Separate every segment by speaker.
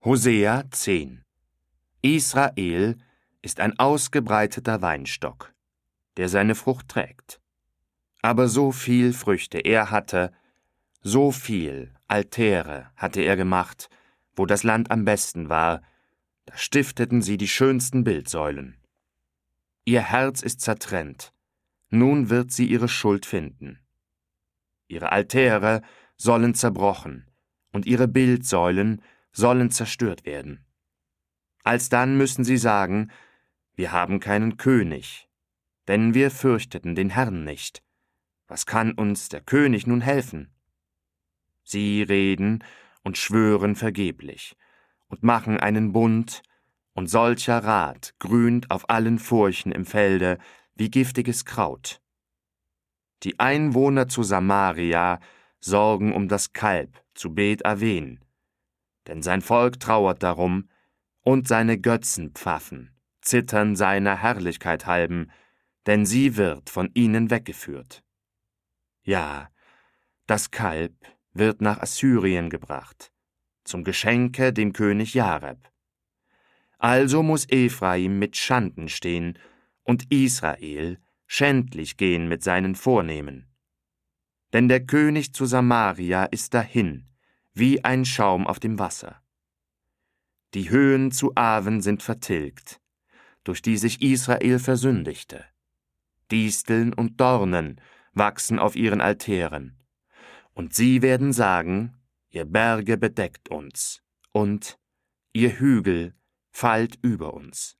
Speaker 1: Hosea 10. Israel ist ein ausgebreiteter Weinstock, der seine Frucht trägt. Aber so viel Früchte er hatte, so viel Altäre hatte er gemacht, wo das Land am besten war, da stifteten sie die schönsten Bildsäulen. Ihr Herz ist zertrennt, nun wird sie ihre Schuld finden. Ihre Altäre sollen zerbrochen, und ihre Bildsäulen sollen zerstört werden. Alsdann müssen sie sagen, wir haben keinen König, denn wir fürchteten den Herrn nicht. Was kann uns der König nun helfen? Sie reden und schwören vergeblich und machen einen Bund, und solcher Rat grünt auf allen Furchen im Felde wie giftiges Kraut. Die Einwohner zu Samaria sorgen um das Kalb zu Bet Aven, denn sein Volk trauert darum, und seine Götzenpfaffen zittern seiner Herrlichkeit halben, denn sie wird von ihnen weggeführt. Ja, das Kalb wird nach Assyrien gebracht, zum Geschenke dem König Jareb. Also muss Ephraim mit Schanden stehen und Israel schändlich gehen mit seinen Vornehmen. Denn der König zu Samaria ist dahin, wie ein Schaum auf dem Wasser. Die Höhen zu Aven sind vertilgt, durch die sich Israel versündigte. Disteln und Dornen wachsen auf ihren Altären. Und sie werden sagen, ihr Berge bedeckt uns, und ihr Hügel fallt über uns.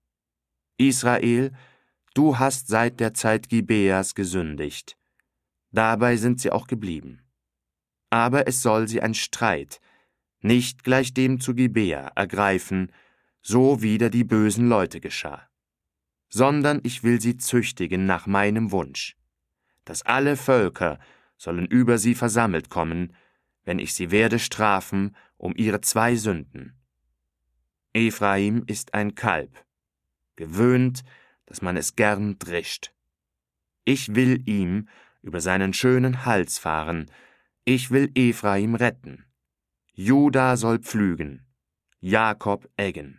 Speaker 1: Israel, du hast seit der Zeit Gibeas gesündigt. Dabei sind sie auch geblieben. Aber es soll sie ein Streit, nicht gleich dem zu Gibea, ergreifen, so wider die bösen Leute geschah. Sondern ich will sie züchtigen nach meinem Wunsch, dass alle Völker sollen über sie versammelt kommen, wenn ich sie werde strafen um ihre 2 Sünden. Ephraim ist ein Kalb, gewöhnt, dass man es gern drischt. Ich will ihm über seinen schönen Hals fahren, ich will Ephraim retten. Juda soll pflügen, Jakob eggen.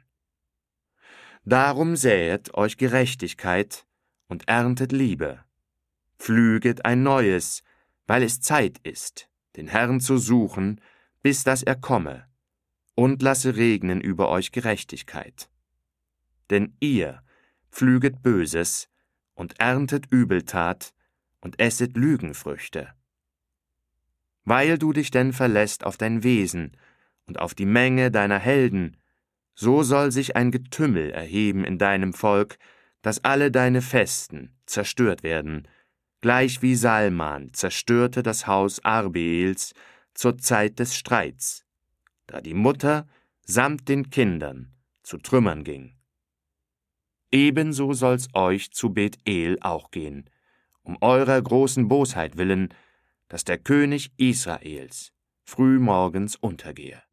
Speaker 1: Darum säet euch Gerechtigkeit und erntet Liebe. Pflüget ein neues, weil es Zeit ist, den Herrn zu suchen, bis dass er komme, und lasse regnen über euch Gerechtigkeit. Denn ihr pflüget Böses und erntet Übeltat und esset Lügenfrüchte. Weil du dich denn verlässt auf dein Wesen und auf die Menge deiner Helden, so soll sich ein Getümmel erheben in deinem Volk, dass alle deine Festen zerstört werden, gleich wie Salman zerstörte das Haus Arbeels zur Zeit des Streits, da die Mutter samt den Kindern zu Trümmern ging. Ebenso soll's euch zu Bethel auch gehen, um eurer großen Bosheit willen, dass der König Israels frühmorgens untergehe.